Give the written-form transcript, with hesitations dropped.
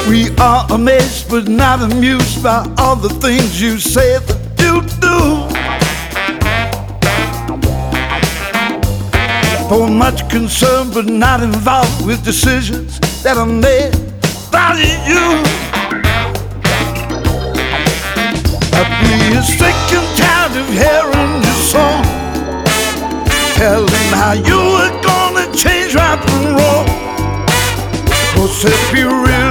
We are amazed but not amused by all the things you say that you do. For much concerned but not involved with decisions that are made by you. But we are sick and tired of hearing your song, telling how you are gonna change right from wrong. 'Cause if you really